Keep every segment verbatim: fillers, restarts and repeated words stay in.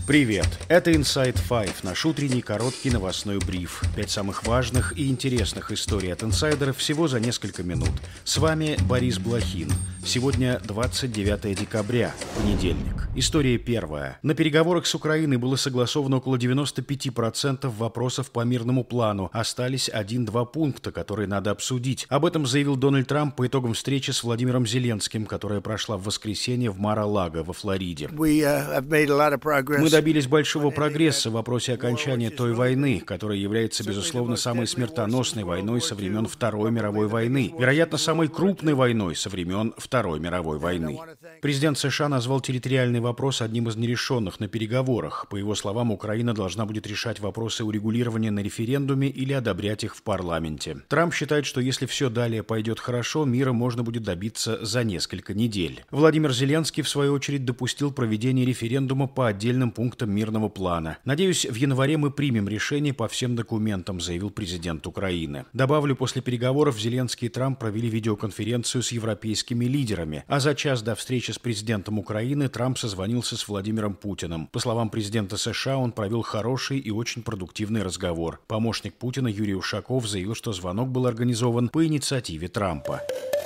Привет! Это Inside Five, наш утренний короткий новостной бриф. Пять самых важных и интересных историй от инсайдеров всего за несколько минут. С вами Борис Блохин. Сегодня двадцать девятое декабря, понедельник. История первая. На переговорах с Украиной было согласовано около девяносто пять процентов вопросов по мирному плану. Остались один-два пункта, которые надо обсудить. Об этом заявил Дональд Трамп по итогам встречи с Владимиром Зеленским, которая прошла в воскресенье в Мар-а-Лаго во Флориде. Мы добились большого прогресса в вопросе окончания той войны, которая является, безусловно, самой смертоносной войной со времен Второй мировой войны, вероятно, самой крупной войной со времен Второй мировой войны. Президент США назвал территориальный вопрос одним из нерешенных на переговорах. По его словам, Украина должна будет решать вопросы урегулирования на референдуме или одобрять их в парламенте. Трамп считает, что если все далее пойдет хорошо, мира можно будет добиться за несколько недель. Владимир Зеленский, в свою очередь, допустил проведение референдума по отдельным пунктам мирного плана. «Надеюсь, в январе мы примем решение по всем документам», заявил президент Украины. Добавлю, после переговоров Зеленский и Трамп провели видеоконференцию с европейскими лидерами, а за час до встречи с президентом Украины Трамп созвонился с Владимиром Путиным. По словам президента США, он провел хороший и очень продуктивный разговор. Помощник Путина Юрий Ушаков заявил, что звонок был организован по инициативе Трампа.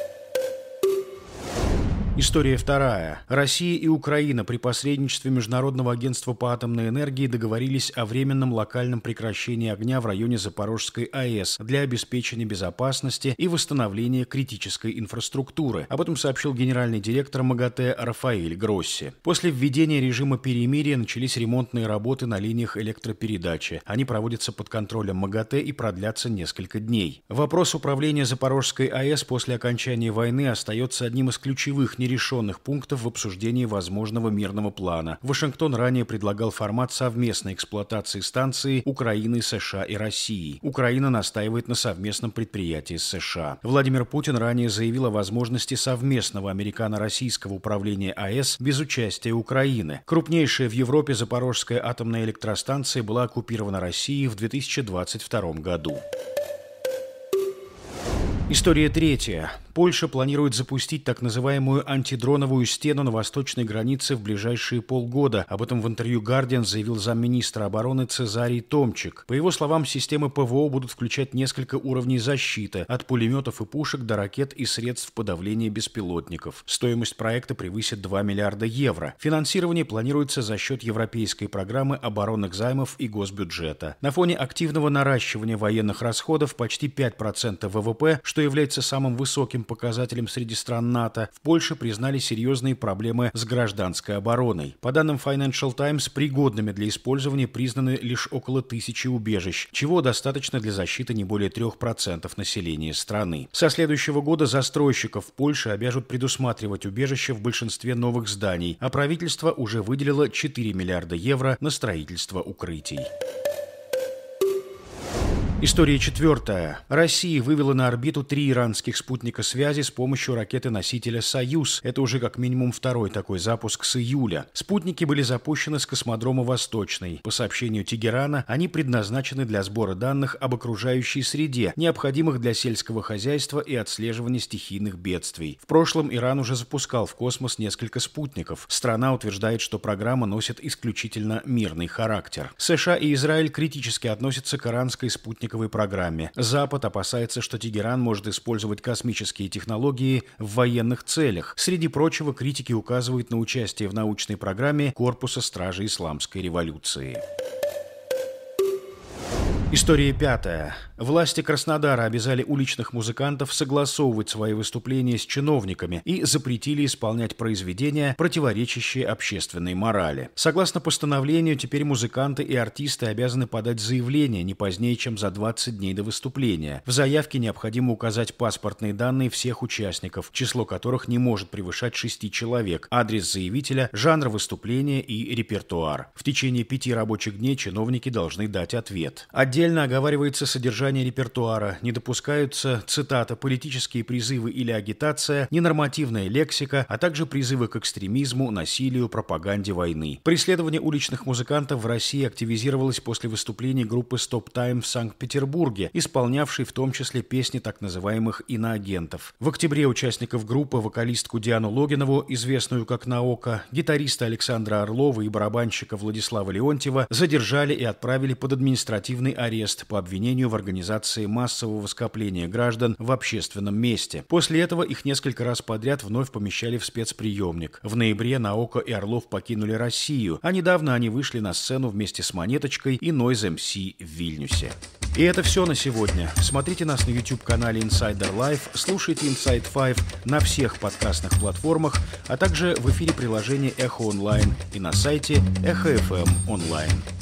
История вторая. Россия и Украина при посредничестве Международного агентства по атомной энергии договорились о временном локальном прекращении огня в районе Запорожской АЭС для обеспечения безопасности и восстановления критической инфраструктуры. Об этом сообщил генеральный директор МАГАТЭ Рафаэль Гросси. После введения режима перемирия начались ремонтные работы на линиях электропередачи. Они проводятся под контролем МАГАТЭ и продлятся несколько дней. Вопрос управления Запорожской АЭС после окончания войны остается одним из ключевых нерешенных пунктов в обсуждении возможного мирного плана. Вашингтон ранее предлагал формат совместной эксплуатации станции Украины, США и России. Украина настаивает на совместном предприятии с США. Владимир Путин ранее заявил о возможности совместного американо-российского управления АЭС без участия Украины. Крупнейшая в Европе Запорожская атомная электростанция была оккупирована Россией в две тысячи двадцать втором году. История третья. Польша планирует запустить так называемую антидроновую стену на восточной границе в ближайшие полгода. Об этом в интервью «Гардиан» заявил замминистра обороны Цезарий Томчик. По его словам, системы ПВО будут включать несколько уровней защиты, от пулеметов и пушек до ракет и средств подавления беспилотников. Стоимость проекта превысит два миллиарда евро. Финансирование планируется за счет европейской программы оборонных займов и госбюджета. На фоне активного наращивания военных расходов почти пять процентов ВВП, что является самым высоким показателем среди стран НАТО, в Польше признали серьезные проблемы с гражданской обороной. По данным Financial Times, пригодными для использования признаны лишь около тысячи убежищ, чего достаточно для защиты не более трех процентов населения страны. Со следующего года застройщиков в Польше обяжут предусматривать убежища в большинстве новых зданий, а правительство уже выделило четыре миллиарда евро на строительство укрытий. История четвертая. Россия вывела на орбиту три иранских спутника связи с помощью ракеты-носителя «Союз». Это уже как минимум второй такой запуск с июля. Спутники были запущены с космодрома «Восточный». По сообщению Тегерана, они предназначены для сбора данных об окружающей среде, необходимых для сельского хозяйства и отслеживания стихийных бедствий. В прошлом Иран уже запускал в космос несколько спутников. Страна утверждает, что программа носит исключительно мирный характер. США и Израиль критически относятся к иранской спутниковой программе. Запад опасается, что Тегеран может использовать космические технологии в военных целях. Среди прочего, критики указывают на участие в научной программе Корпуса Стражи Исламской революции. История пятая. Власти Краснодара обязали уличных музыкантов согласовывать свои выступления с чиновниками и запретили исполнять произведения, противоречащие общественной морали. Согласно постановлению, теперь музыканты и артисты обязаны подать заявление не позднее, чем за двадцать дней до выступления. В заявке необходимо указать паспортные данные всех участников, число которых не может превышать шести человек, адрес заявителя, жанр выступления и репертуар. В течение пяти рабочих дней чиновники должны дать ответ. Отдельно Отдельно оговаривается содержание репертуара, не допускаются, цитата, политические призывы или агитация, ненормативная лексика, а также призывы к экстремизму, насилию, пропаганде войны. Преследование уличных музыкантов в России активизировалось после выступлений группы Stop Time в Санкт-Петербурге, исполнявшей в том числе песни так называемых иноагентов. В октябре участников группы, вокалистку Диану Логинову, известную как Наока, гитариста Александра Орлова и барабанщика Владислава Леонтьева задержали и отправили под административный арест по обвинению в организации массового скопления граждан в общественном месте. После этого их несколько раз подряд вновь помещали в спецприемник. В ноябре Наока и Орлов покинули Россию, а недавно они вышли на сцену вместе с Монеточкой и Noise эм си в Вильнюсе. И это все на сегодня. Смотрите нас на YouTube-канале Insider Live, слушайте Inside пять на всех подкастных платформах, а также в эфире приложения Эхо Онлайн и на сайте Эхо эф эм онлайн.